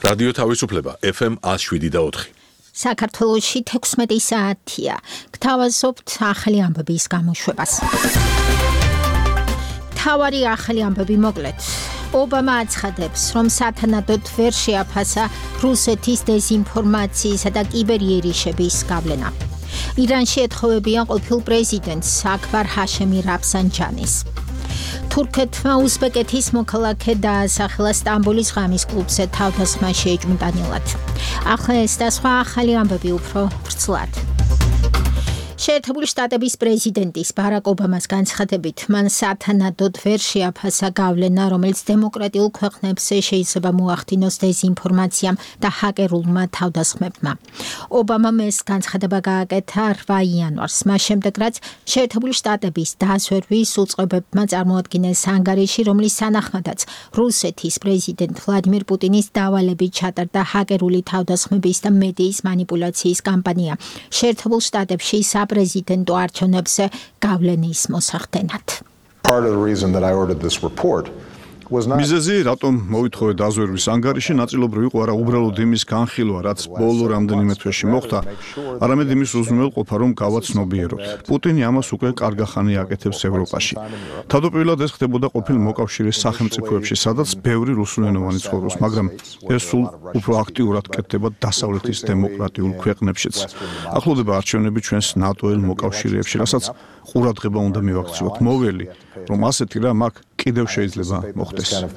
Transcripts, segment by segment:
რადიო თავისუფლება FM 107.4. საქართველოში 16 საათია. გთავაზობთ ახალი ამბების გამოშვებას. თავარი ახალი ამბები მოკლედ. ობამა აცხადებს, რომ სათანადოდ ვერ შეაფასა რუსეთის დეზინფორმაციისა და კიბერიერიშების გავლენა. ირანში ეთხოვებიან ყოფილ პრეზიდენტს აქბარ ჰაშემი რაფსანჯანის. თურქეთმა უზბეკეთის მოქალაქე დაასახელა სტამბოლის ღამის კლუბზე თავდასხმა შეეჭვმიტანილად. ახლა ეს და სხვა ახალი ამბები უფრო ვრცლად. შეერთებული შტატების პრეზიდენტის ბარაკ ობამას განცხადებით, მან სათანადოდ ვერ შეაფასა გავლენა, რომელიც დემოკრატიულ ქვეყნებს შეიძლება მოახდინოს დეზინფორმაციამ და ჰაკერულმა თავდასხმებმა. ობამამ ეს განცხადება გააკეთა 8 იანვარს, მას შემდეგ რაც შეერთებული შტატების დაზვერვის უწყებებმა წარმოადგინეს ანგარიში, რომლის სანახმადაც რუსეთის პრეზიდენტ ვლადიმირ პუტინის დავალებით ჩატარდა ჰაკერული თავდასხმების და მედიის манипуляციის კამპანია. შეერთებულ შტატებში პრეზიდენტო არჩევნებზე გავლენის მოსახდენად. Part of the reason that I ordered this report was not მიზეზი, რატომ მოვითხოვე დაზვერვის ანგარიში, ნაწილობრივ იყო არა უბრალოდ იმის განხილვა, რაც ბოლო რამდენიმე თვეში მოხდა, არამედ იმის უზრუნველყოფა, რომ გავაცნობიეროთ. პუტინი ამას უკვე კარგახანი აკეთებს ევროპაში. თავდაპირველად ეს ხდებოდა ყოფილ მოკავშირის სახელმწიფოებში, სადაც ბევრი რუსულენოვანი ცხოვრობს, მაგრამ ეს სულ უფრო აქტიურად კეთდება დასავლეთის დემოკრატიულ ქვეყნებშიც. ახლოვდება არჩევნები ჩვენს ნატოელ მოკავშირეებში, რასაც ყურადღება უნდა მივაქციოთ. მოველი, რომ ასეთი რამ აქ კიდევ შეიძლება მოხდეს.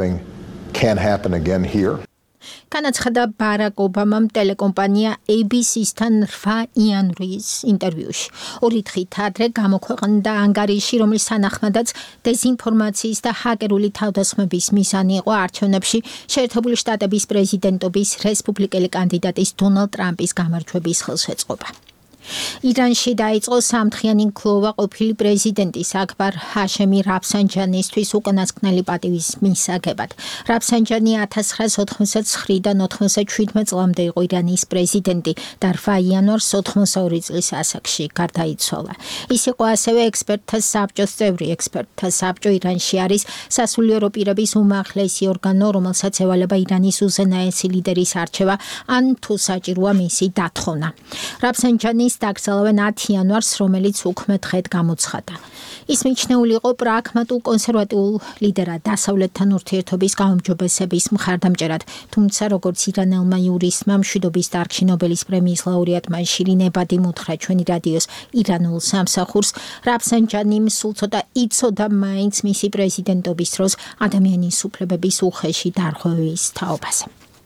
განაცხადა ბარაკ ობამამ ტელეკომპანია ABC-სთან 8 იანვრის ინტერვიუში. 2 დღით ადრე გამოქვეყნდა ანგარიში, რომლის სანახმადაც დეზინფორმაციის და ჰაკერული თავდასხმების მიზანი იყო არჩევნებში შეერთებული შტატების პრეზიდენტობის რესპუბლიკელი კანდიდატის დონალდ ტრამპის გამარჯვების ხელშეწყობა. ირანში დაიწყო სამთხიანი გლოვა ყოფილი პრეზიდენტის აქბარ ჰაშემი რაფსანჯანისთვის უკანასკნელი პატივის მისაგებად. რაფსანჯანი 1989-დან 97 წლამდე იყო ირანის პრეზიდენტი და 8 იანვარს 82 წლის ასაკში გარდაიცვალა. ის იყო ასევე ექსპერტთა საბჭოს წევრი. ექსპერტთა საბჭო ირანში არის სასულიერო პირების უმაღლესი ორგანო, რომელსაც ევალება ირანის უზენაესი ლიდერის არჩევა ან თუ საჭიროა მისი დათხოვნა. რაფსანჯანი დაკრძალავენ 10 იანვარს, რომელიც უქმე დღედ გამოცხადა. ის მიჩნეული იყო პრაგმატულ კონსერვატიულ ლიდერად, დასავლეთთან ურთიერთობის გაუმჯობესების მხარდამჭერად, თუმცა როგორც ირანელმა იურისტმა მშვიდობის დარგში ნობელის პრემიის ლაურეატმა შირინ ებადიმ უთხრა ჩვენი რადიოს ირანულ სამსახურს, რაფსანჯანიმ სულ ცოტა იცოდა მაინც მისი პრეზიდენტობის დროს ადამიანის უფლებების უხეში დარღვევის თაობაზე.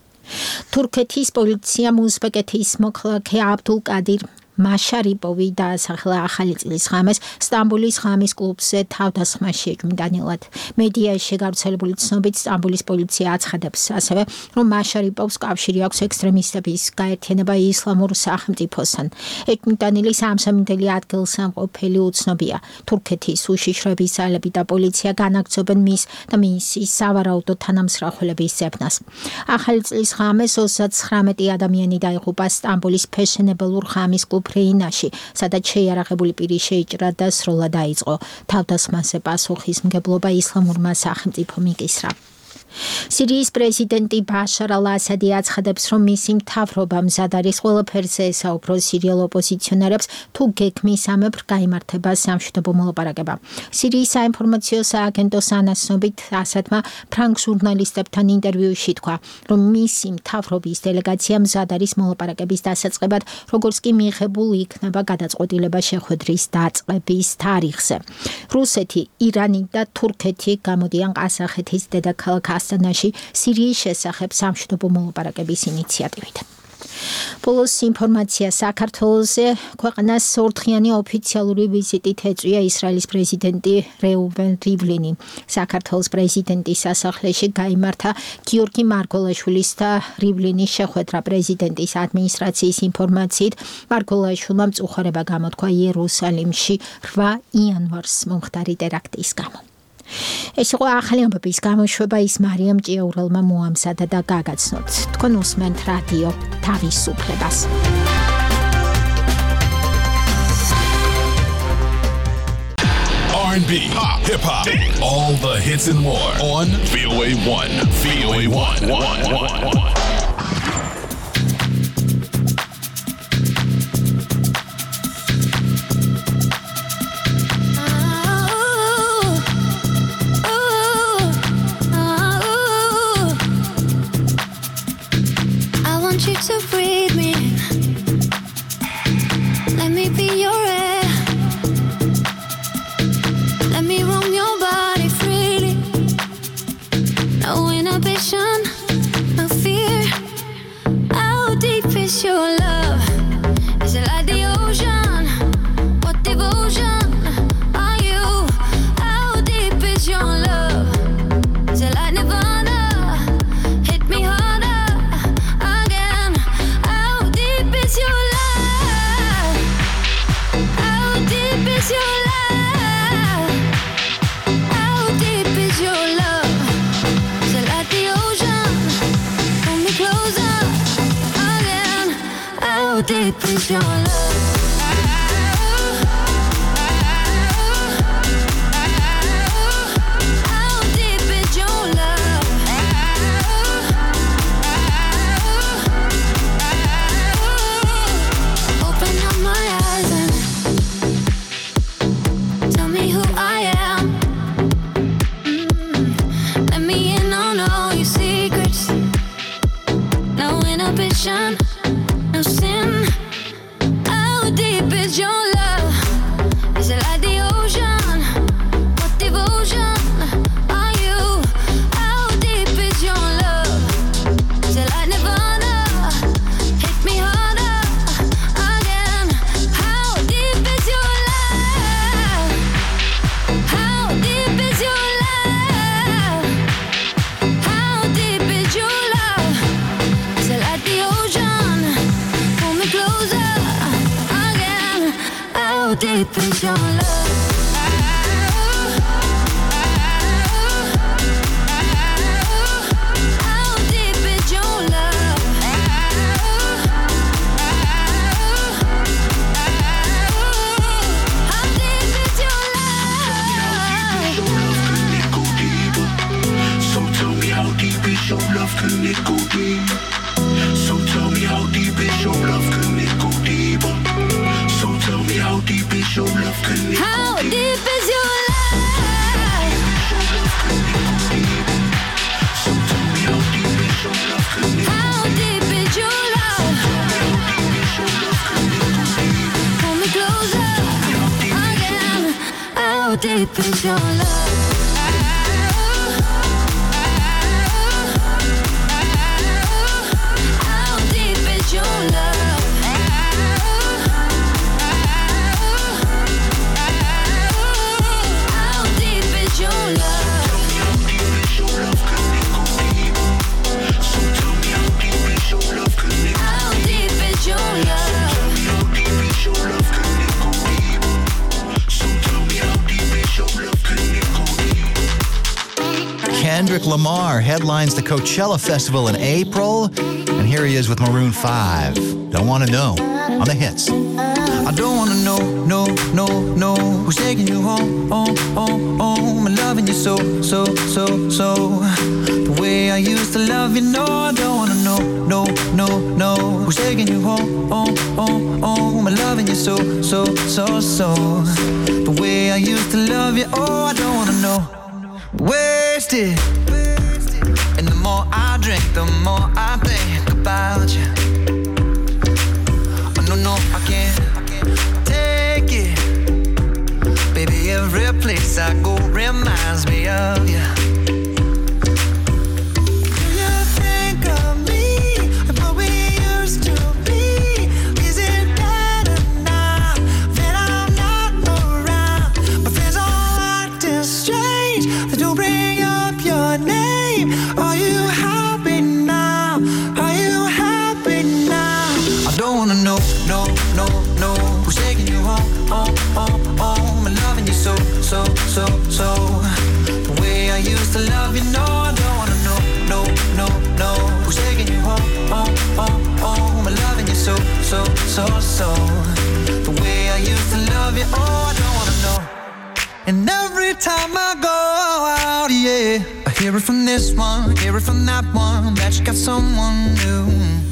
თურქეთის პოლიციამ უზბეკეთის მოქალაქე აბდულ კადირ მაშარიპოვი დაასახელა ახალი წლის ღამეს სტამბოლის ღამის კლუბზე თავდასხმა შეეჭვმიტანილად. მედიაში გავრცელებული ცნობით სტამბოლის პოლიცია აცხადებს ასევე, რომ მაშარიპოვს კავშირი აქვს ექსტრემისტების გაერთიანება ისლამურ სახელმწიფოსთან. ეჭვმიტანილი სამსამინდელი ადგილსამყოფელი უცნობია. თურქეთის უშიშროების ძალები და პოლიცია განაგრძობენ მის და მისი სავარაუდო თანამსახველების ძებნას. ახალი წლის ღამეს 39 ადამიანი დაიღუპა სტამბოლის ფეშენებელურ ღამის კლუბ ფრეინაში, სადაც შეიარაღებული პირი შეიჭრა და სრულად დაიწყო. თავდასხმაზე პასუხისმგებლობა ისლამურმა სახელმწიფომ იკისრა. სირიის პრეზიდენტი ბაშარ ალ-ასადი აცხადებს, რომ მისი მთავრობა მზად არის ყველაფერზე ესაუბრო სირიელ ოპოზიციონერებს, თუ გეგმის ამებრ გაიმართება სამშვიდობო მოლაპარაკება. სირიის საინფორმაციო სააგენტოს ანაცნობით ასადმა ფრანგ ჟურნალისტებთან ინტერვიუში თქვა, რომ მისი მთავრობის დელეგაცია მზად არის მოლაპარაკების დასაწყებად, როგორც კი მიღებულ იქნება გადაწყვეტილება შეხვედრის დაწყების თარიღზე. რუსეთი, ირანი და თურქეთი გამოდიან ყაზახეთის დედაქალაქ ასტანაში სირიის შესახებ სამშვიდობო მოლაპარაკების ინიციატივით. ბოლოს ინფორმაცია საქართველოზე ქვეყანას ორდღიანი ოფიციალური ვიზიტით ეწვია ისრაელის პრეზიდენტი რეუვენ რივლინი. საქართველოს პრეზიდენტის სასახლეში გაიმართა გიორგი მარგოლაშვილის და რივლინის შეხვედრა. პრეზიდენტის ადმინისტრაციის ინფორმაციით მარგოლაშვილმა მწუხარება გამოთქვა იერუსალიმში 8 იანვარს მომხდარი ტერაქტის გამო. ეს იყო ახალი ამბების გამოშვება, ის მარიამ ჭიაურელმა მოამზადა და გაგაცნოთ. თქვენ უსმენთ რადიო თავისუფლებას. R&B, pop, hip-hop, all the hits and more on VOA 1. VOA 1. deep is your love? No sin. How deep is your love? Is it like the ocean? What devotion are you? How deep is your love? Is it like Nirvana? Hit me harder again. How deep is your love? How deep is your love? How deep is your love? Is it like the ocean? Pull me closer again. How deep is your love? How deep is your love? How deep is your love? So tell me how deep is your love, can it go deep? So tell me how deep is your love, can it go deeper? So tell me how deep is your love, can it go deeper? How deep is your love? So tell me how deep is your love, can it go deeper? How deep is your love? Pull me closer again. How deep is your love? How deep is your love? How deep is your love? So tell me how deep is your love, can it go How deep is your love? How deep is your love, can it go deeper? So tell me how deep is your love, can it go deeper? Kendrick Lamar headlines the Coachella Festival in April, and here he is with Maroon 5. Don't Want to Know on the hits. I don't wanna know, no, who's taking you home, I'm loving you so, the way I used to love you, no, I don't wanna know, no, who's taking you home, I'm loving you so, the way I used to love you, oh, I don't wanna know, wasted, and the more I drink, the more I think about you. No, I can't take it. Baby, every place I go reminds me of you. Do you think of me and what we used to be? Is it better now that I'm not around? My friends all acting strange. They don't bring up your name. Are you happy now? Are you happy now? I don't wanna know, no, who's taking you home, I'm loving you so, the way I used to love you, no, I don't wanna know, no, who's taking you home, I'm loving you so, the way I used to love you, oh, I don't wanna know, and every time I go out, yeah, I hear it from this one, hear it from that one, that you got someone new.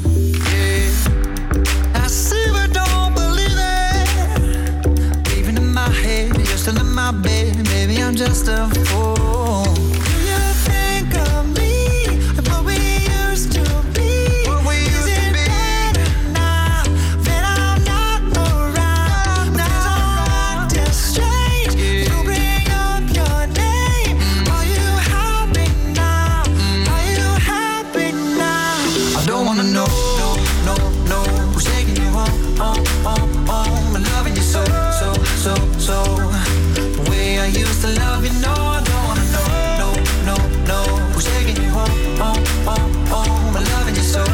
I see but don't believe it. Even in my head, you're still in my bed. Baby, I'm just a fool. Do you think of me and what we used to be? Is it better now that I'm not around? Now I'm acting strange. You bring up your name. Are you happy now? Are you happy now? I don't wanna know, no, who's taking you home, I'm loving you so, the way I used to love you, no, I don't wanna know, no, who's taking you home, I'm loving you so,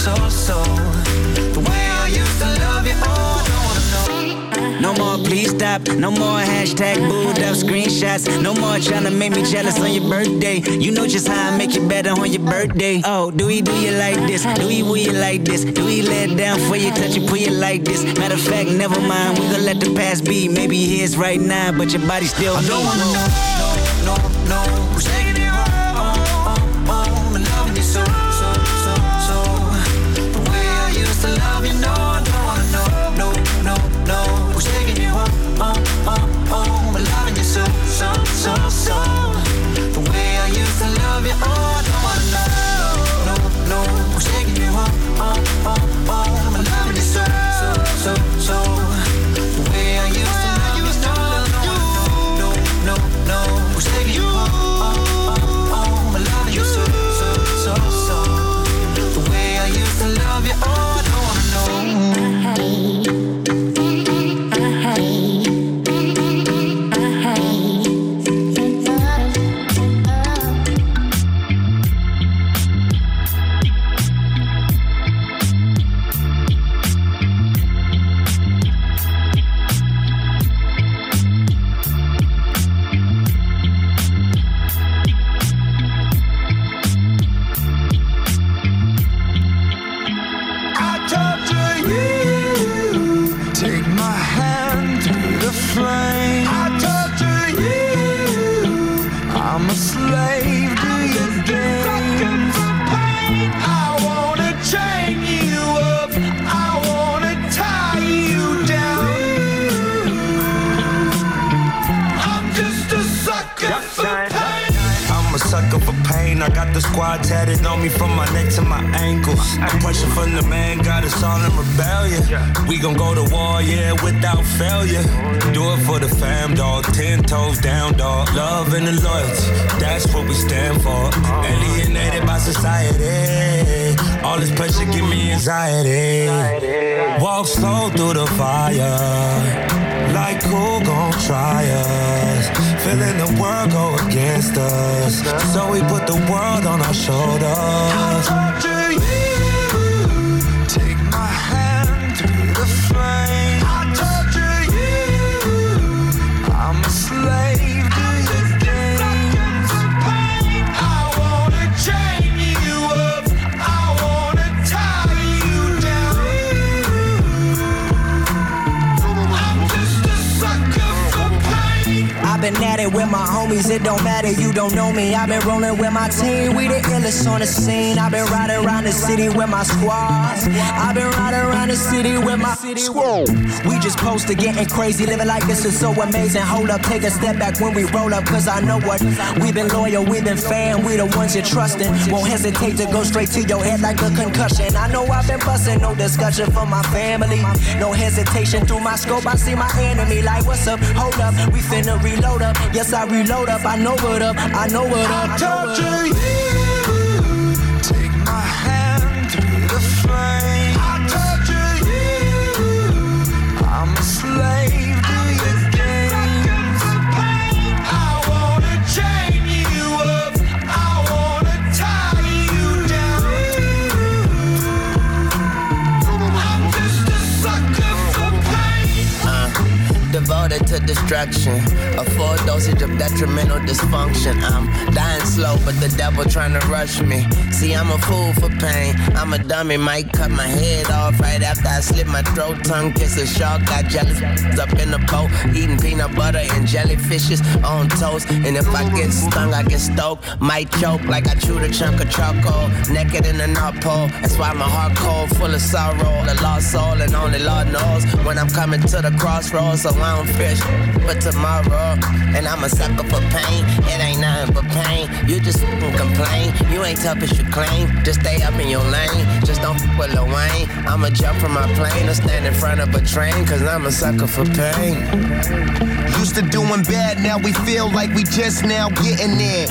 the way I used to love you, oh, I don't wanna know. No more please stop stop. No more hashtag booed up screenshots. No more trying to make me jealous on your birthday. You know just how I make you better on your birthday. Oh, do you like this? Do you like this? Do we let down for you, touch you, pull you like this? Matter of fact, never mind, we gon' let the past be. Maybe here's right now, but your body still. I don't wanna know, no, who's taking you home, and loving you so. The way I used to love you, no, I don't wanna know, who's taking you home, and loving you so. The way I used to love you, oh, I don't wanna know, who's taking you home, and loving you so. The way I used to love you, no, who's taking you home, and loving you so. The way I used to love you, oh, I don't wanna know. I got the squad tatted on me from my neck to my ankles. The pressure from the man got us all in rebellion. We gon' go to war, yeah, without failure. Do it for the fam, dog. 10 toes down, dog. Love and the loyalty, that's what we stand for. Alienated by society. All this pressure give me anxiety. Walk slow through the fire. Like who gon' try us? Feeling the world go against us. So we put the world on our shoulders. I torture you. Take my hand through the flame. I torture you. I'm a slave to your games. I wanna chain you up. I wanna tie you down. I'm just a sucker for pain. I've been at it with my homies, it don't matter, you don't know me. I've been rolling with my team, we the illest on the scene. I've been riding around the city with my squad. I've been riding around the city with my squad. We just posted getting crazy, living like this is so amazing. Hold up, take a step back when we roll up, cause I know what. We've been loyal, we've been fan, we the ones you're trusting. Won't hesitate to go straight to your head like a concussion. I know I've been busting, no discussion for my family. No hesitation through my scope, I see my enemy like, what's up, hold up, we finna reload up. Yes, I reload up, I know what up, I know what up. I torture you. Take my hand through the flame. I torture you. I'm a slave to your games. I wanna chain you up. I wanna tie you down. I'm just a sucker for pain. Devoted to destruction, a full dosage of detrimental dysfunction. I'm dying slow, but the devil trying to rush me. See, I'm a fool for pain. I'm a dummy, might cut my head off right after I slit my throat. Tongue kiss a shark, got jealous up in the boat, eating peanut butter and jellyfishes on toast. And if I get stung, I get stoked, might choke like I chewed a chunk of charcoal. Naked in the North Pole, that's why my heart cold, full of sorrow. A lost soul, and only Lord knows when I'm coming to the crossroads. So I don't fish, but tomorrow, and I'm a sucker for pain. It ain't nothing but pain. You just complain. You ain't tough as you claim. Just stay up in your lane. Just don't f with Lil Wayne. I'ma jump from my plane or stand in front of a train, cause I'm a sucker for pain. Used to doing bad, now we feel like we just now getting there.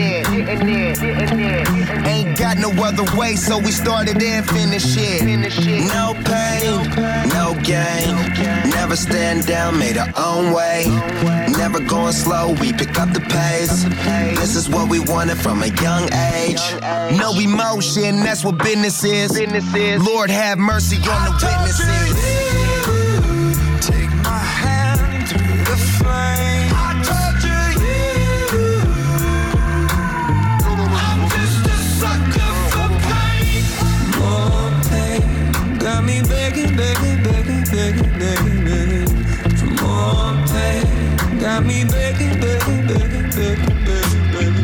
Ain't got no other way, so we started and finished it. No pain, no gain. Never stand down, made our own way. Never going slow, we pick up the pace. This is what we wanted from a young age. No emotion, that's what business is. Lord have mercy on the witnesses. Take my hand through got me begging, begging, begging, begging, begging, begging.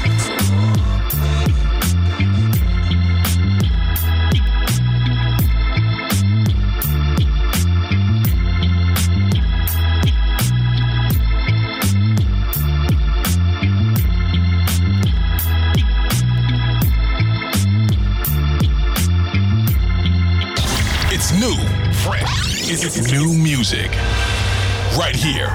It's new, fresh. It's new music. Right here,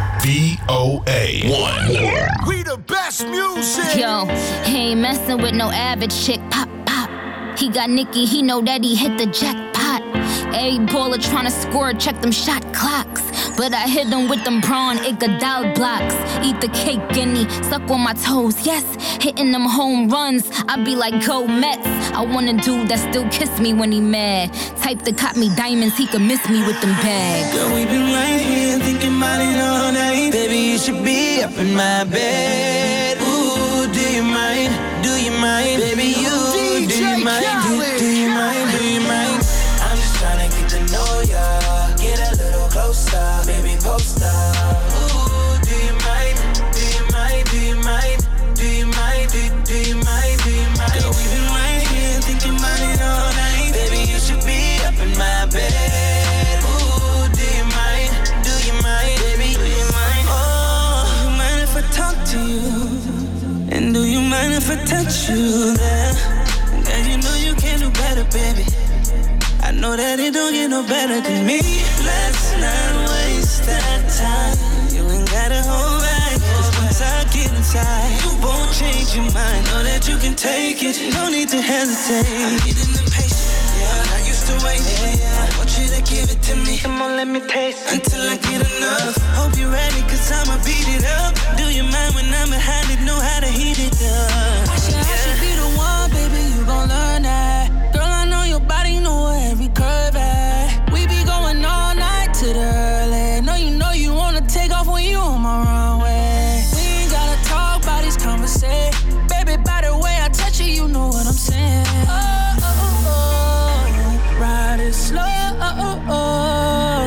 VOA1. We the best music. Yo, he ain't messing with no average chick. Pop, pop. He got Nicki, he know that he hit the jackpot. Every baller tryna score, check them shot clocks. But I hit him with them prawn Iguodala blocks. Eat the cake, guinea, suck on my toes, yes. Hitting them home runs, I be like, go Mets. I want a dude that still kiss me when he mad. Type that caught me diamonds, he could miss me with them bags. Girl, we been right here thinking about it all night. Baby, you should be up in my bed. Ooh, do you mind? Do you mind? Baby, you, do you mind? Do you mind? Do you mind? I'm just trying to get to know ya. Get a little closer, baby, post up. Ooh, do you mind? Do you mind? Do you mind? Do you mind? Do you mind? Do you mind? Girl, we been right here thinking about it all night. Baby, you should be up in my bed. Ooh, do you mind? Do you mind? Baby, do you mind? Oh, you mind if I talk to you? And do you mind if I touch you there? Girl, you know you can do better, baby. I know that it don't get no better than me. Let's not waste that time. You ain't gotta hold back. Cause once I get inside, you won't change your mind. Know that you can take it. No need to hesitate. I'm getting impatient. Yeah, I used to wait. Yeah. I want you to give it to me. Come on, let me taste it. Until I get enough. Hope you're ready, cause I'ma beat it up. Do you mind when I'm behind it? Know how to heat it up. I should be the one, baby. You gon' learn that. Girl, I know your body know where every curve at. We be going all night to the early. No, you know you wanna take off when you on my runway. We ain't gotta talk about these conversations. Baby, by the way I touch you, you know what I'm saying. Oh, oh, oh, oh. Ride it slow. Oh, oh, oh.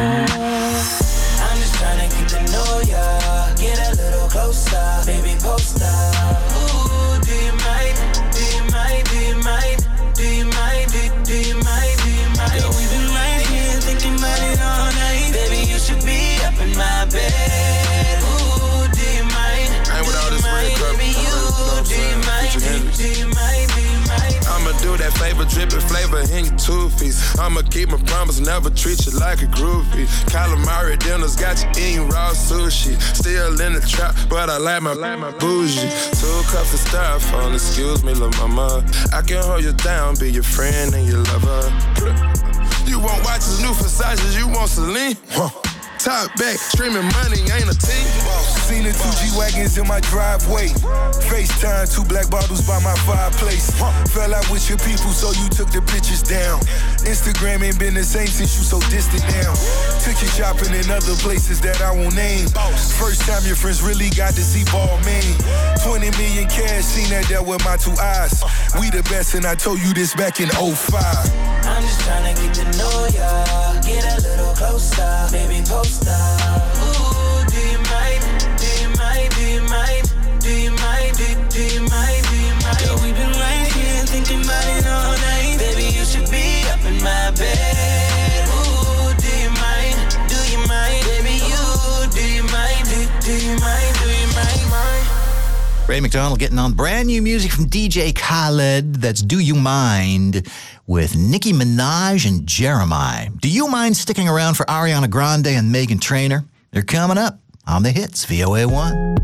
I'm just tryna get to know ya. Get a little closer, baby, post up. Ooh, do you mind? Do you mind? Do you mind? Do you mind? Do you mind? Do you mind? Girl, we've been right here thinking about it all night. Baby, you should be up in my bed. Ooh, do you mind? Ain't with all this red cup. Baby, you, do you mind? Do you mind? Do you mind? I'ma do that flavor dripping flavor in your two-piece. I'ma keep my promise, never treat you like a groupie. Calamari dinners got you eating raw sushi. Still in the trap, but I like my bougie. 2 cups of styrofoam, excuse me, lil' mama. I can hold you down, be your friend and your lover. You want watches, new Versace, you want Celine? Top back, streaming money ain't a team. Seen the 2 G-Wagons in my driveway. FaceTime, 2 black bottles by my fireplace. Fell out with your people, so you took the pictures down. Instagram ain't been the same since you so distant now. Took you shopping in other places that I won't name. First time your friends really got to see ball man. 20 million cash, seen that there with my 2 eyes. We the best, and I told you this back in 05. I'm just tryna get to know ya. Get a little closer, baby, post up. Ooh, do you mind? Do you mind? Do you mind? Do you mind? Do you mind? Do you mind? Girl, we've been right here thinking about it all night. Baby, you should be up in my bed. Ooh, do you mind? Do you mind? Baby, you, do you mind? Do you mind? Do you mind? Ray McDonald getting on brand new music from DJ Khaled. That's Do You Mind with Nicki Minaj and Jeremiah. Do you mind sticking around for Ariana Grande and Meghan Trainor? They're coming up on the hits, VOA1.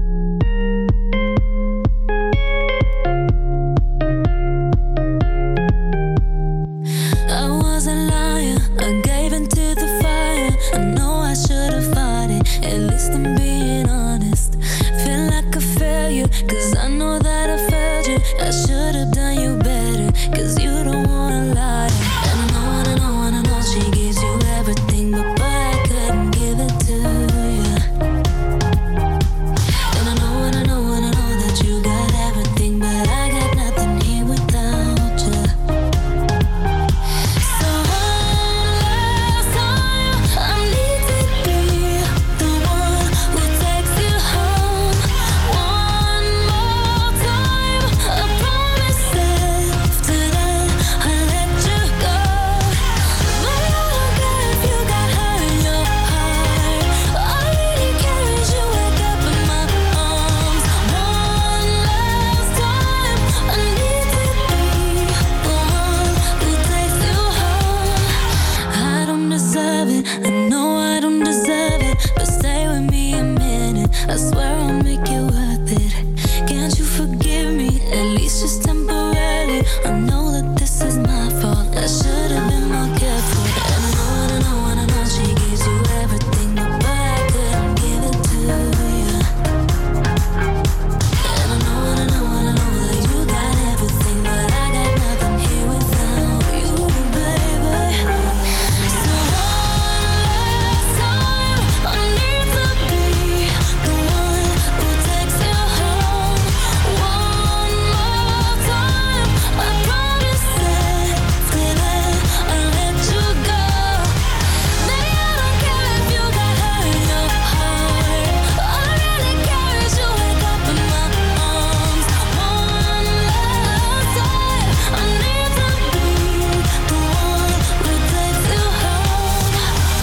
I was a liar, I gave into the fire. I know I should have fought it, at least I'm being honest. Feel like a failure, cause I know that I failed you. I should have done you better, cause you don't wanna lie. And I know she gives you everything, but boy, I couldn't give it to you. I'll make it worth it. Can't you forgive me? At least just temporarily. I know that this is my fault. I should have been more careful. And I know she gives you everything, but boy, I couldn't give it to you. And I know that you got everything, but I got nothing here without you, baby. So one last time, I need to be the one who takes you home. One more time, I promise that till I let you go. Maybe I don't care if you got hurt in your heart. All I really care is you wake up in my arms. One last time, I need to be the one who takes you home.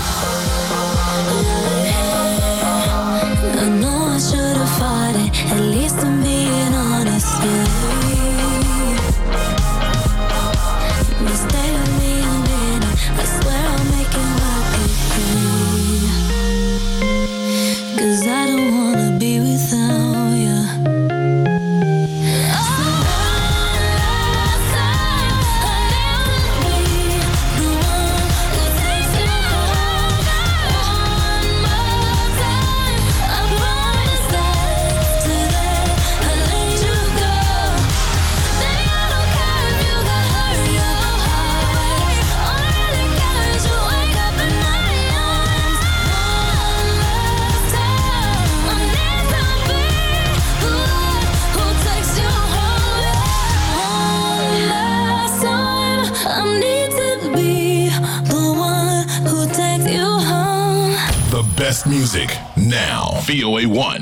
I know I should have fought it. At least I'm being honest, but stay with me a minute. I swear I'll make it work again. 'Cause I don't wanna be without you. So one last time, I need to be the one who takes you home. One more time, I promise that today I let you go. Baby, I don't care if you got hurt in your heart. All I really care is you wake up in my arms. One last time, I need to be the one who takes you home. One last time, I need to be the one who takes you home. The best music now. VOA1.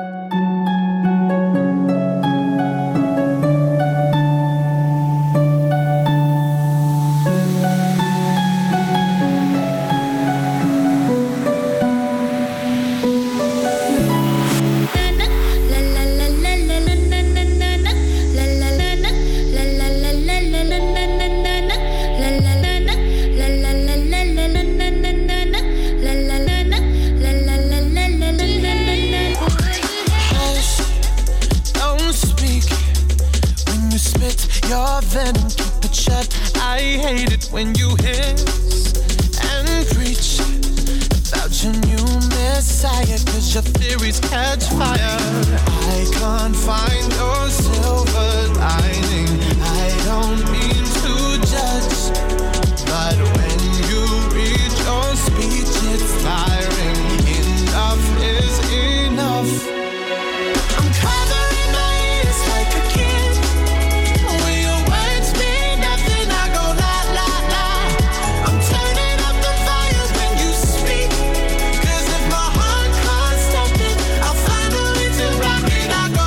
Hush, don't speak when you spit your venom, keep it shut. I hate it when you hiss and preach about your new messiah, 'cause your theories catch fire. I can't find your silver lining. I don't mean to judge, but when you read your speech, it's tiring. Enough is enough. I'm covering my ears like a kid. When your words mean nothing, I go la la la. I'm turning up the volume when you speak, 'cause if my heart can't stop it, I'll find a way to rock it. I go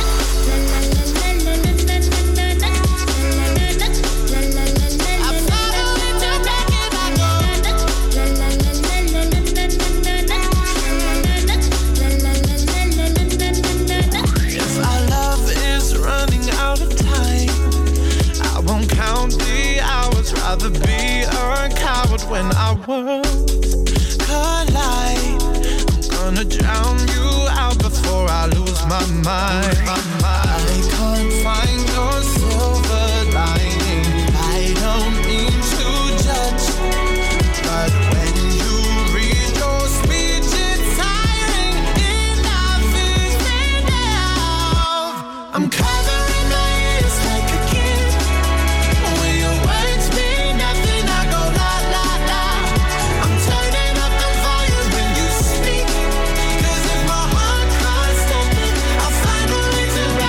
If our love is running out of time, I won't count the hours. Rather be a coward when our worlds collide. I'm gonna drown you out before I lose my mind. I can't find your silver lining. I don't mean to judge, but when you read your speech, it's tiring. Enough is enough. I'm covering my ears like a kid. When your words mean nothing, I go la la la. I'm turning up the volume when you speak, 'cause if my heart can't stop it, I'll find a way to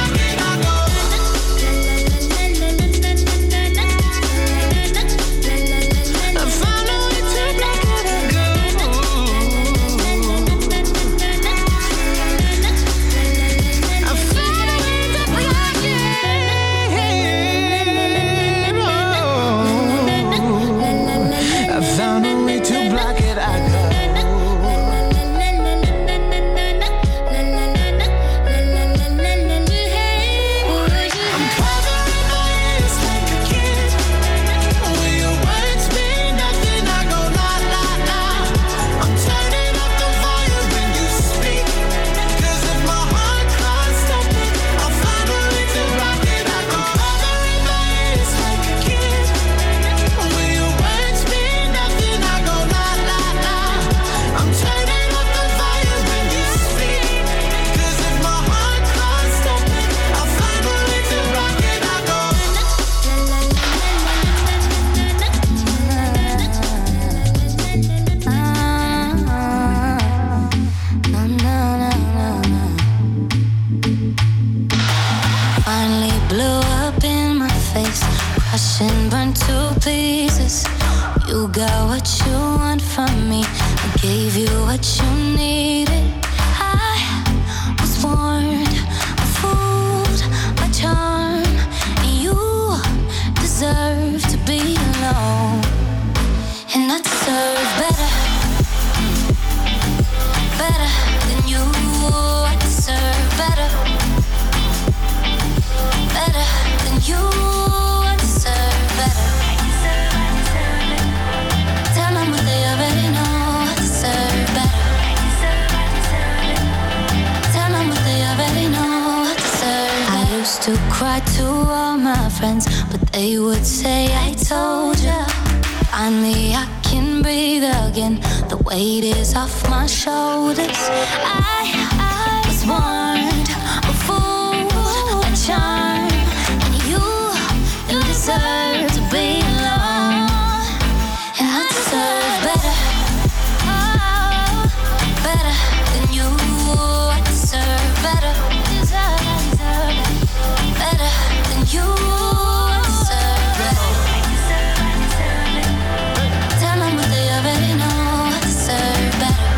to cry to all my friends, but they would say I told ya. Finally I can breathe again. The weight is off my shoulders. I was warned, a fool, a charm, and you deserve to be alone. And I deserve better, better than you. I deserve better, better than you. I deserve better. Tell them what they already know. I deserve better.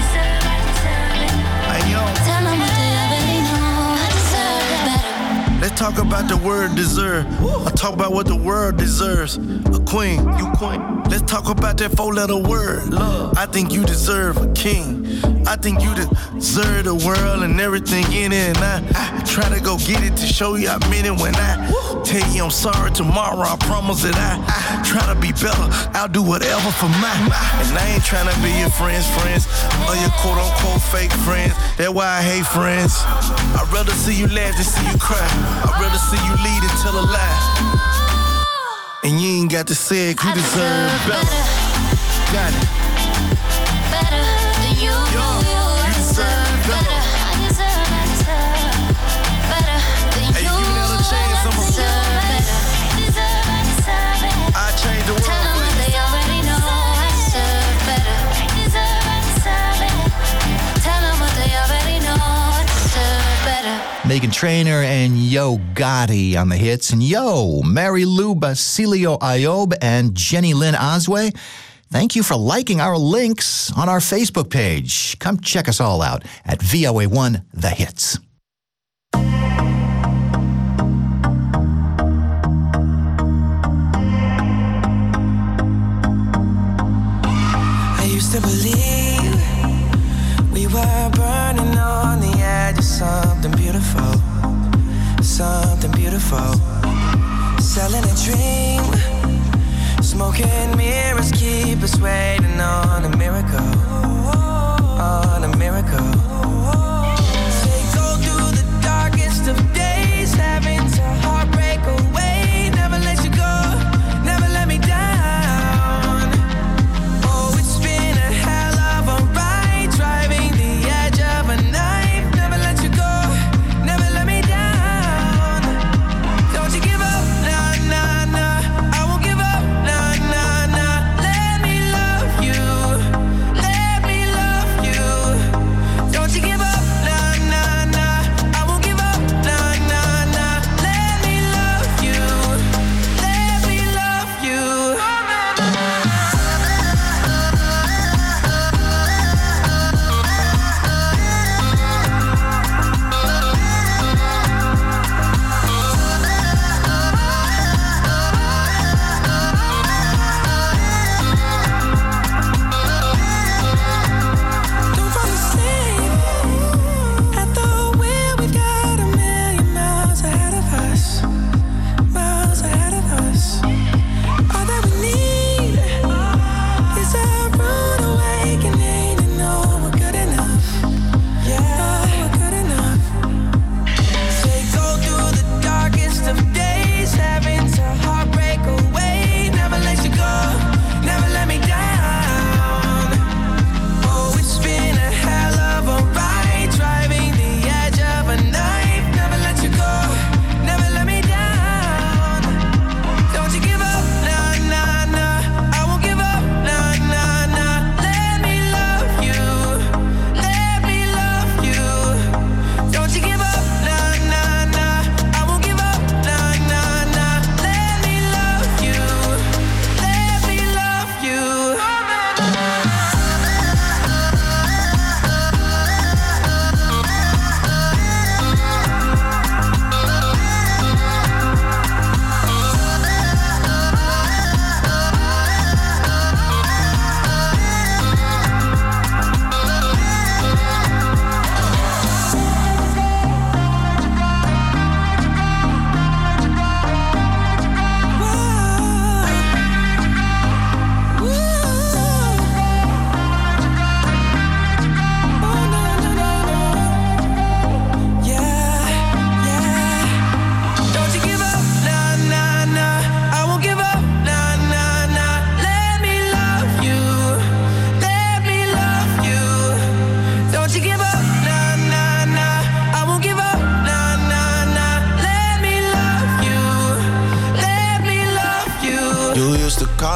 Tell them what they already know. I deserve better. Let's talk about the word deserve. I talk about what the world deserves. A queen, you queen. Let's talk about that 4-letter word. Love. I think you deserve a king. I think you deserve the world and everything in it. And I try to go get it to show you I meant it when I tell you I'm sorry tomorrow. I promise that I try to be better. I'll do whatever for mine. And I ain't trying to be your friends or your quote unquote fake friends. That's why I hate friends. I'd rather see you laugh than see you cry. I'd rather see you lead and tell a lie. And you ain't got to say it, you deserve better. Got it. Better than you. You deserve better. I deserve better than hey, you. Hey, give me another chance, I'm a I change the world. Tell them what they already know. I deserve better. Tell them what they already know. I deserve better. Meghan Trainor and Yo Gotti on the hits. And yo, Mary Lou Basilio Ayob and Jenny Lynn Osway, thank you for liking our links on our Facebook page. Come check us all out at VOA1 The Hits. I used to believe we were burning on the edge of something beautiful, something beautiful. Selling a dream, smoking mirrors keep us waiting on a miracle, on a miracle. They go through the darkest of days, having to heartbreak away. Never let you go, never let me down. Oh, it's been a hell of a ride, driving the edge of a knife. Never let you go, never let me down. Don't you give up, nah, nah, nah.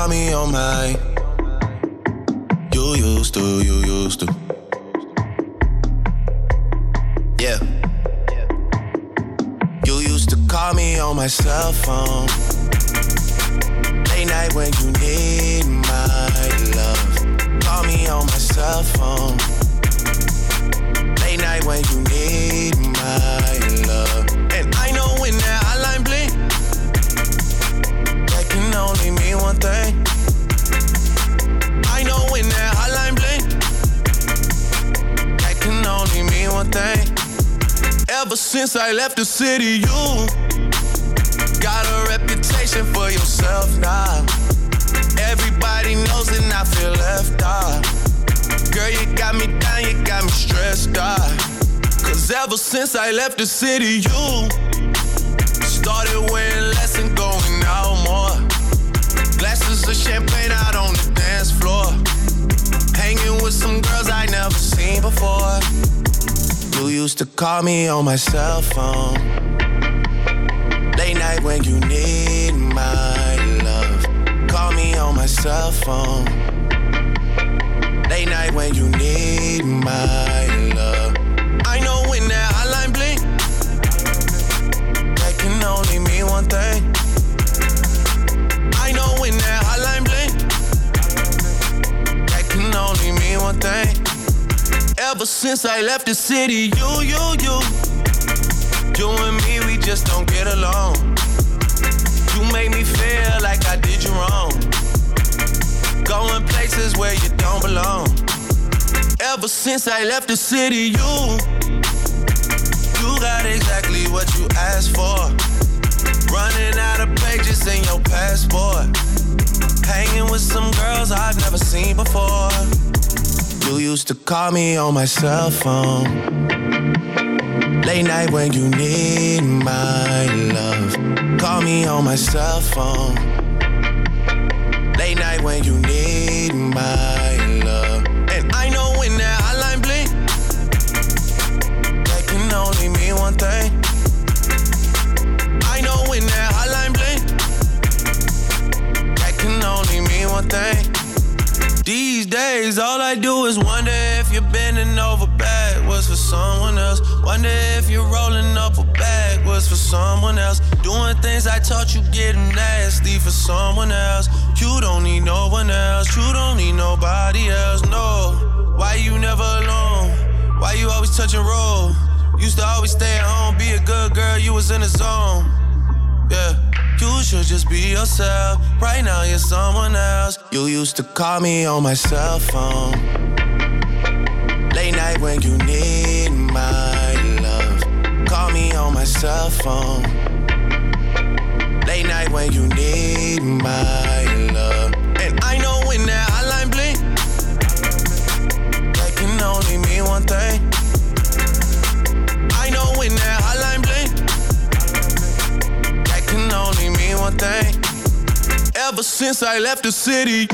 call me on my. You used to. Yeah. You used to call me on my cell phone. Late night when you need my love. Call me on my cell phone. Late night when you need my love. And I know when that hotline blink, that can only mean one thing. I know when that hotline blink, that can only mean one thing. Ever since I left the city, you got a reputation for yourself now. Everybody knows and I feel left out. Girl, you got me down, you got me stressed out. Cause ever since I left the city, you started wearing less and going out more. Glasses of champagne out on the dance floor. Hanging with some girls I never seen before. You used to call me on my cell phone. Late night when you need my love. Call me on my cell phone. Late night when you need my love. I know when that hotline blink, that can only mean one thing. I know when that hotline blink, that can only mean one thing. Ever since I left the city, you and me, we just don't get along. You made me feel like I did you wrong. Going places where you don't belong. Ever since I left the city, you got exactly what you asked for. Running out of pages in your passport. Hanging with some girls I've never seen before. You used to call me on my cell phone. Late night when you need my love. Call me on my cell phone. Late night when you need my love. And I know when that hotline blink, that can only mean one thing. I know when that hotline blink, that can only mean one thing. These days, all I do is wonder if you're bending over backwards for someone else. Wonder if you're rolling up or backwards for someone else. Doing things I taught you, getting nasty for someone else. You don't need no one else. You don't need nobody else, no. Why you never alone? Why you always touch and roll? Used to always stay at home, be a good girl, you was in the zone. Yeah. You should just be yourself. Right now you're someone else. You used to call me on my cell phone. Late night when you need my love. Call me on my cell phone. Late night when you need my love. And I know when that hotline blink, that can only mean one thing. I know when that hotline blink, can only mean one thing. Ever since I left the city.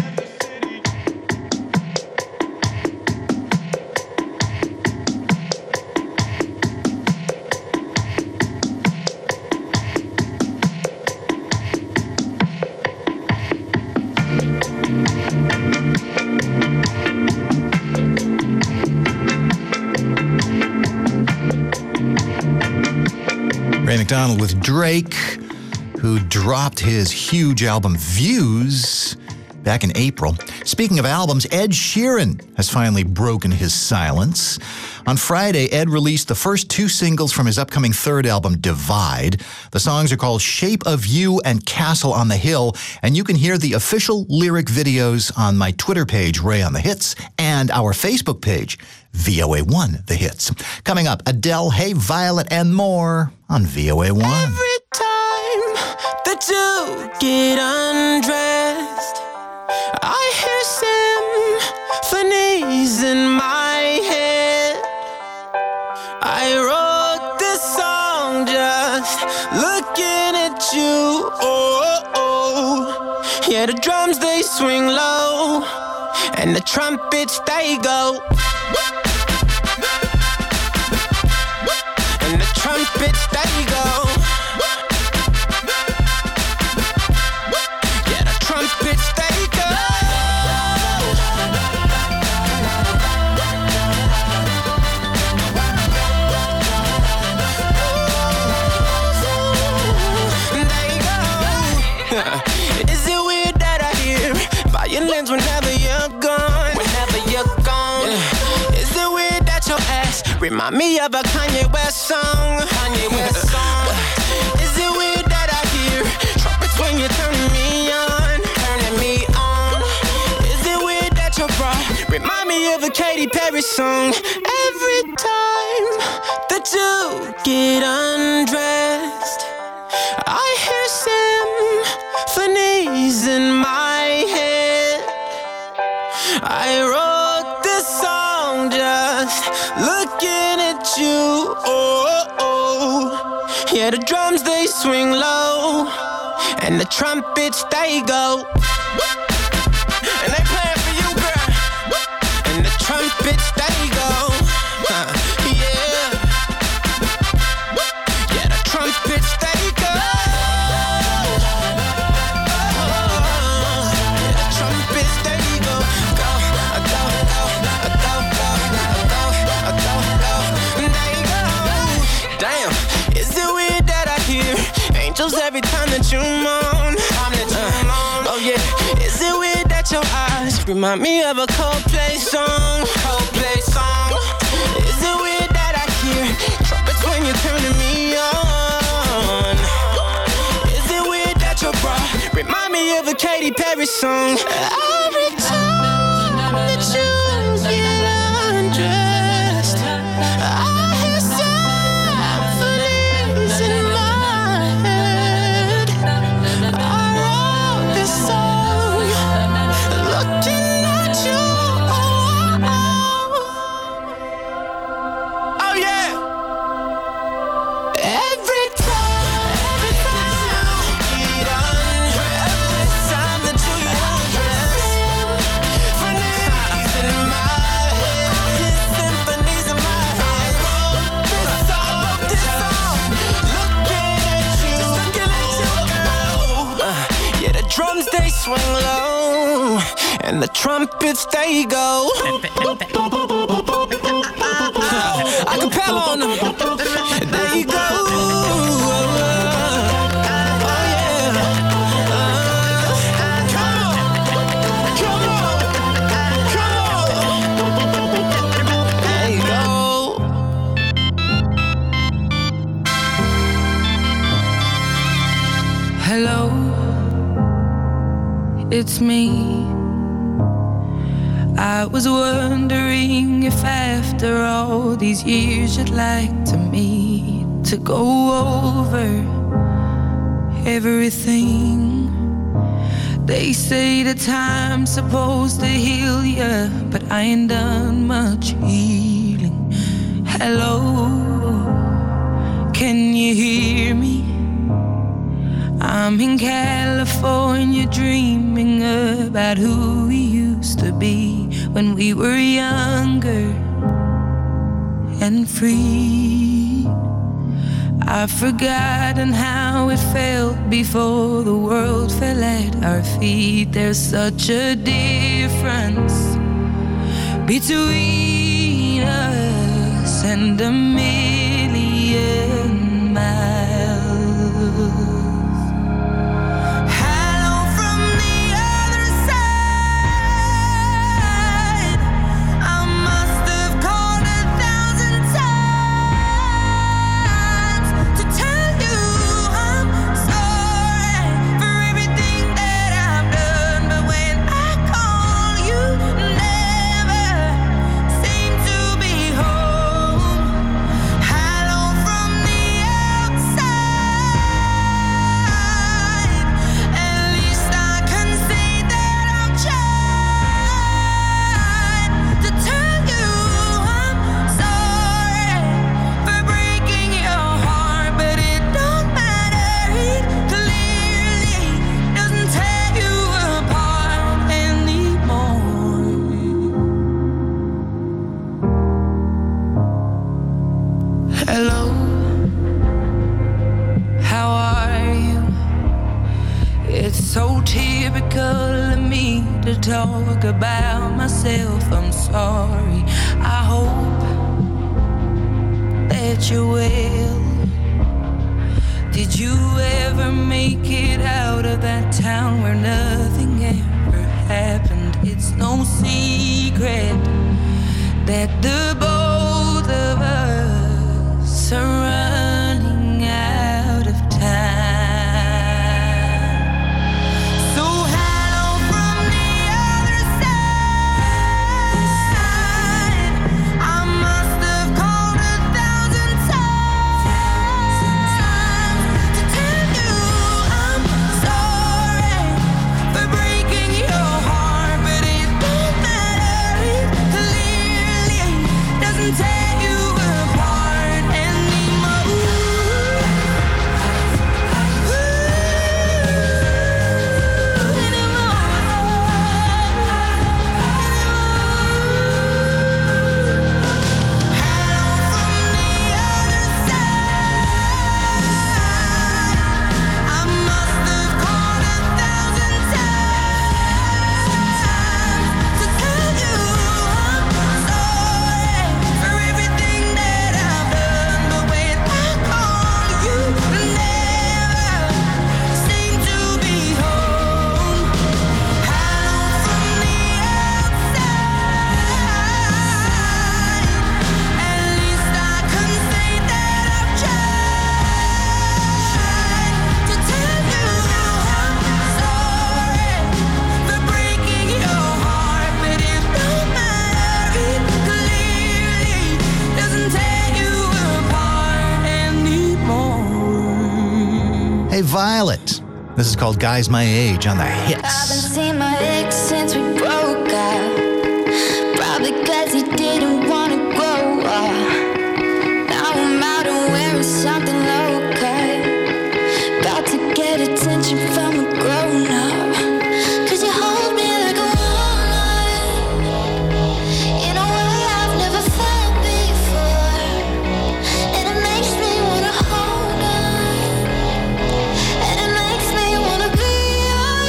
Ray McDonald with Drake, who dropped his huge album Views back in April. Speaking of albums, Ed Sheeran has finally broken his silence. On Friday, Ed released the first two singles from his upcoming third album, Divide. The songs are called Shape of You and Castle on the Hill, and you can hear the official lyric videos on my Twitter page, Ray on the Hits, and our Facebook page, VOA1 The Hits. Coming up, Adele, Hey Violet, and more on VOA1. Every time that you get undressed, I hear symphonies in my head. I wrote this song just looking at you. Oh, yeah, the drums they swing low and the trumpets they go. And the trumpets they go. Yeah, the trumpets they Remind me of a Kanye West song. Kanye West song. Is it weird that I hear trumpets when you're turning me on? Turning me on. Is it weird that your bra remind me of a Katy Perry song? Every time that you get undressed, I hear symphonies in my head. I wrote this song just looking at you. Oh, oh. Yeah, the drums they swing low, and the trumpets they go. And they playing for you, girl. And the trumpets they go. Yeah. Yeah, the trumpets they go. Every time that you moan, oh yeah. Is it weird that your eyes remind me of a Coldplay song? Coldplay song. Is it weird that I hear trumpets when you're turning me on? Is it weird that your bra remind me of a Katy Perry song? Every time that you get undressed, I hear symphonies in my drums they swing low, and the trumpets they go. Acapella on them. There you go. It's me. I was wondering if after all these years you'd like to meet to go over everything. They say the time's supposed to heal ya, but I ain't done much healing. Hello, can you hear me? I'm in California dreaming about who we used to be when we were younger and free. I've forgotten how it felt before the world fell at our feet. There's such a difference between us and a million miles. Talk about myself, I'm sorry. I hope that you're well. Did you ever make it out of that town where nothing ever happened? It's no secret that the both of us are running out of time. So hello from the other side. I must have called 1,000 times to tell you I'm sorry for breaking your heart, but it don't matter. It clearly doesn't tear you apart anymore. I must have called 1,000 times to tell you I'm sorry for everything that I've done. But when I call, you never seem to be home. Hello from the outside. At least I can say that I've tried to tell you I'm sorry for breaking your heart, but it don't matter. It clearly doesn't tear you apart anymore. Hey, Violet. This is called Guys My Age on the I've been Hits. seeing my ex since we broke up. Probably 'cause he didn't wanna grow up. Now I'm out and wearing something low cut. About to get attention from a grown up. 'Cause you hold me like a woman in a way I've never felt before. And it makes me wanna hold on. And it makes me wanna be all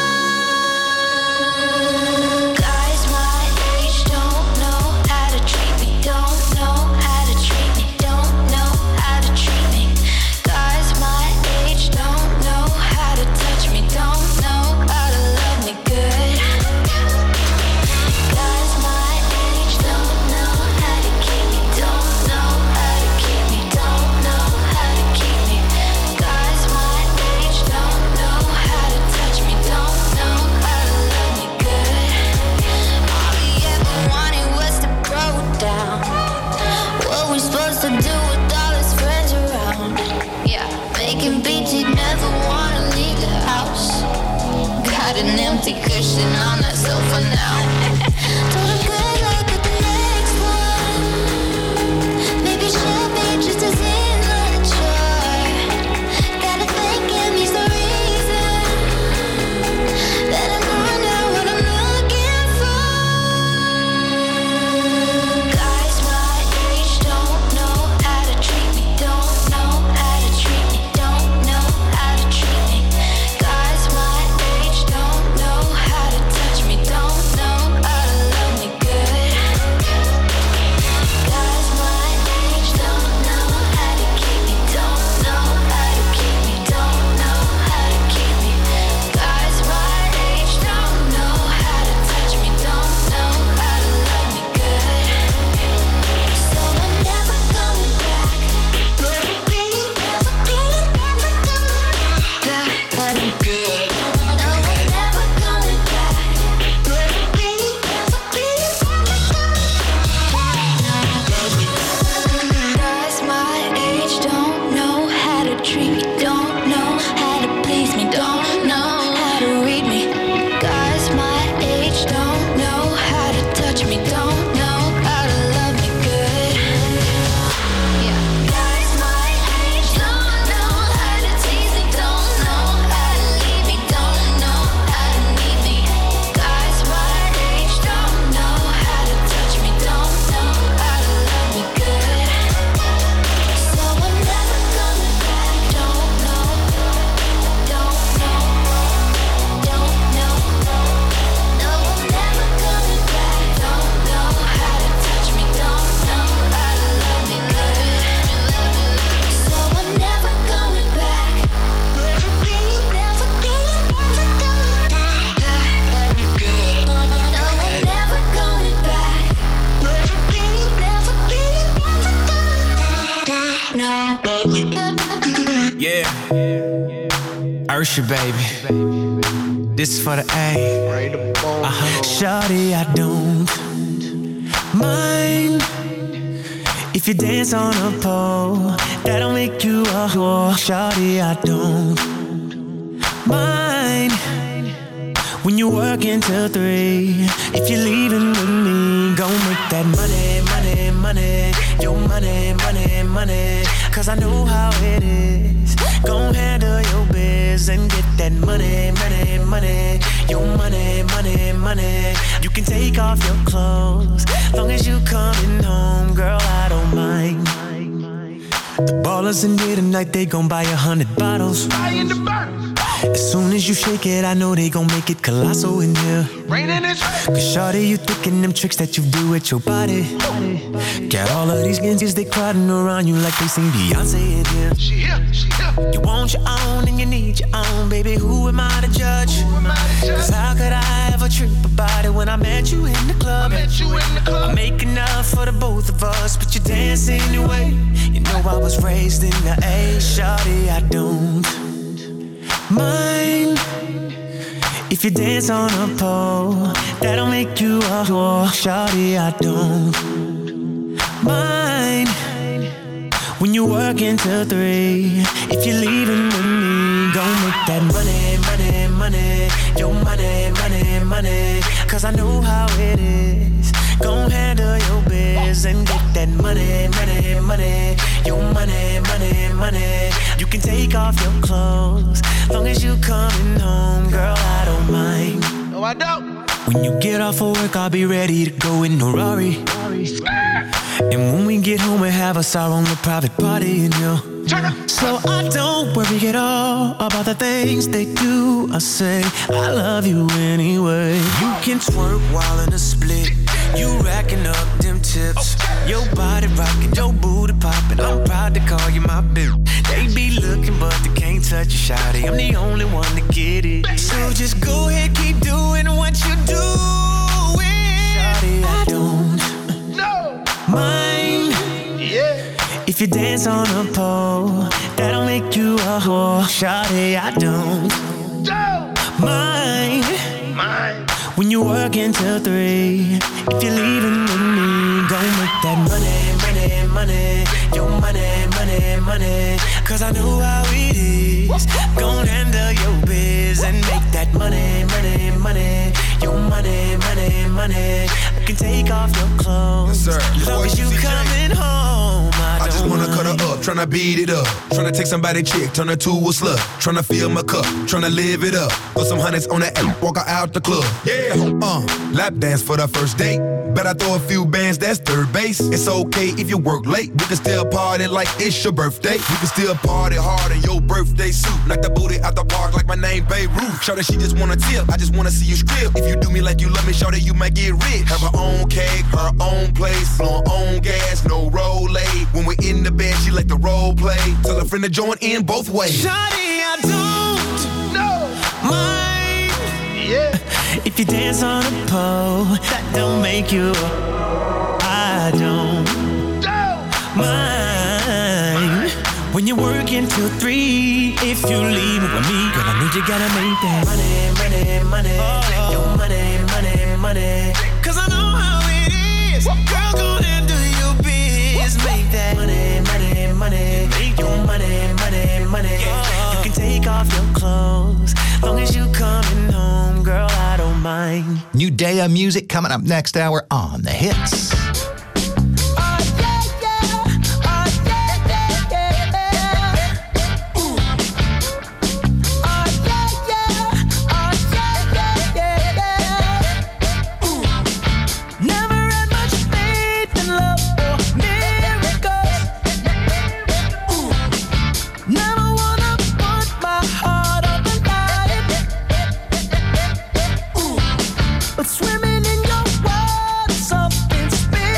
yours. Guys my age don't know how to treat me. Don't know how to treat me. Don't know how to treat me. Guys my age don't know how to touch me. Don't know how to love me good. Guys my age don't know how to keep me. Don't know how to keep me. Don't know how to keep me. Guys my age don't know how to touch me. Don't know how to love me good. All he ever wanted was to grow down. What we supposed to do with all his friends around? Yeah, making beats, he'd never wanna leave the house. Got an empty cushion on that sofa now. Told him good luck with the next one. Maybe she'll be just as immature. Gotta thank him, he's the reason that I'm on now what I'm looking for. Guys my age don't know how to treat me. Don't know how to treat me. Don't know how to treat me. Guys my age don't know how to touch me. Don't know how Yeah. Ursha, baby. This is for the A. Shawty, I don't mind if you dance on a pole. That'll make you a whore. Shawty, I don't mind when you work until 3. If you're leaving with me, go make that money, money, money. Your money, money, money. Cause I know how it is. Go handle your biz and get that money, money, money. Your money, money, money. You can take off your clothes, long as you coming home, girl, I don't mind. The ballers in here tonight, they gon' buy 100 bottles. As soon as you shake it, I know they gon' make it colossal in here. Cause shawty, you thinking them tricks that you do with your body. Got all of these ginsies, they crowding around you like they seen Beyonce in here. You want your own and you need your own, baby, who am I to judge? Cause how could I ever trip about it when I met you in the club? I make enough for the both of us, but you dance anyway. You know I was raised in the A. Shawty, I don't mind if you dance on a pole. That'll make you a whore. Shawty, I don't mind when you work until 3. If you're leaving with me, go make that money, money, money. Your money, money, money. Cause I know how it is. Go handle your biz and get that money, money, money. Your money, money, money. You can take off your clothes, long as you coming home, girl, I don't mind. No, I don't. When you get off of work, I'll be ready to go in a Rari. And when we get home, we have us our own private party, you know. So I don't worry at all about the things they do. I say, I love you anyway. You can twerk while in a split. You racking up them tips. Your body rocking, your booty popping. I'm proud to call you my bitch. They be looking, but they can't touch you, shawty. I'm the only one to get it. So just go ahead, keep doing what you doing. Shawty, I don't mind if you dance on a pole. That'll make you a whore. Shawty, I don't mind when you work until 3. If you're leaving with me, go make that money, money, money. Your money, money, money. Cause I know how it is. Go handle your biz and make that money, money, money. Your money, money, money. You can take off your clothes, as long as you coming home. I just wanna cut her up, tryna beat it up. Tryna take somebody's chick, turn her to a slut. Tryna fill my cup, tryna live it up. Put some hundreds on that app, walk her out the club. Yeah, lap dance for the first date. Bet I throw a few bands, that's third base. It's okay if you work late. We can still party like it's your birthday. You can still party hard in your birthday suit. Knock the booty out the park like my name Beirut. Shout that she just wanna tip, I just wanna see you strip. If you do me like you love me, shout that you might get rich. Have her own cake, her own place, blowing own gas, no roll-aid. When we in the bed, she like the role play. Tell a friend to join in both ways. Shawty, I don't mind if you dance on a pole. That don't make you. I don't mind when you're working till 3. If you leave with me, girl, I know you gotta make that money, money, money. Your money, money, money. Cause I know how it is. Girl, go and do your biz. Make that money, money, money. Your money, money, money. You can take off your clothes, long as you coming home, girl, I don't mind. New Daya music coming up next hour on The Hits. Swimming in your world, something special.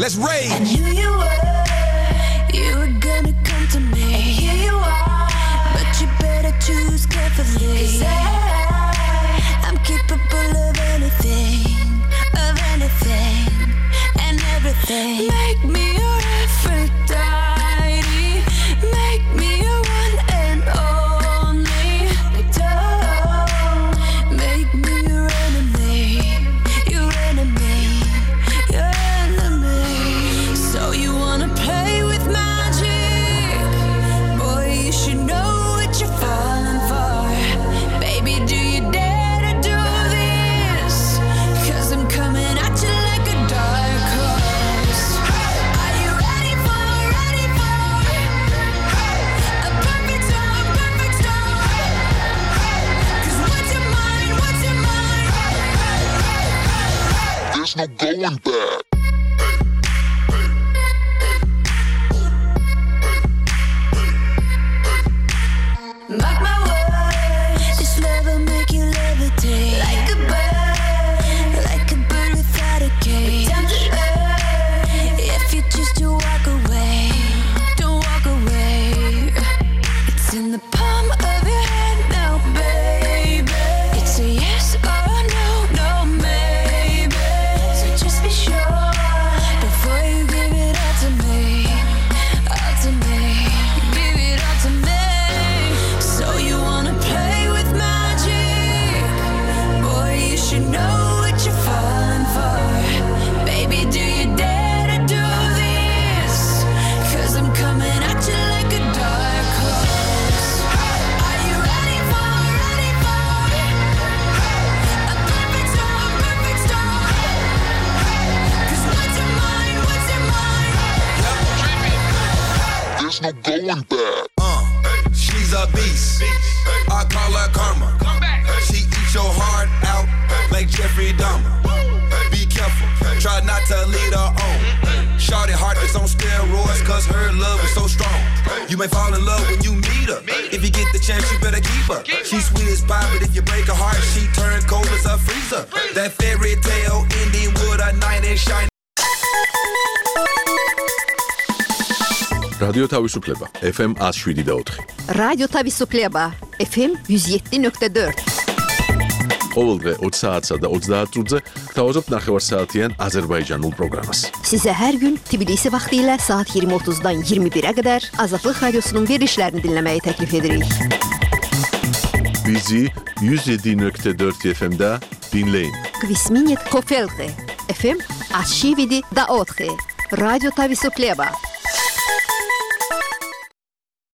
let's rage. I knew you were gonna come to me. And here you are, but you better choose carefully. 'Cause I'm capable of anything and everything. Make me your Aphrodite, make me your one and only. Don't make me your enemy, your enemy, your enemy. So you wanna play with magic? Boy, you should know what you're falling for. Baby, do you dare to do this? 'Cause I'm coming at you like a dark horse. Are you ready for a perfect storm, perfect storm? 'Cause what's your mind, what's your mind? There's no going back. Mark my words, this love will make you levitate like a bird without a cage. Down to earth, if you choose to walk away, don't walk away. It's in the palm of your hand now, baby. It's a yes or a no, no maybe. So just be sure before you give it all to me, all to me. Give it all to me. So you wanna play with magic? Boy, you should know what you're falling for. Baby, do you dare to do this? 'Cause I'm coming at you like a dark horse. Are you ready for a perfect storm, perfect storm? 'Cause what's your mind, what's your mind? There's no going back. She's a beast. I call her karma. She eats your heart out like Jeffrey Dahmer. Be careful, try not to lead her on. Shorty heart is on steroids, 'cause her love is so strong. You may fall in love when you meet her. If you get the chance, you better keep her. She's sweet as pie, but if you break her heart, she turn cold as a freezer. That fairy tale ending with a knight in shine. რადიო თავისუფლება FM 107.4. რადიო თავისუფლება FM 107.4. ყოველდღე 20 საათსა და 30 წუთზე გთავაზობთ ნახევარსაათიან აზერბაიჯანულ პროგრამას. Size her gün Tbilisi vaxtilə saat 20:30-dan 21-ə qədər Azadlıq Radiosunun verilişlərini dinləməyi təklif edirik. Bizi 107.4 FM-də dinləyin. Kvisminit Kofelxi FM 107.4. Radyo Tavisufleba.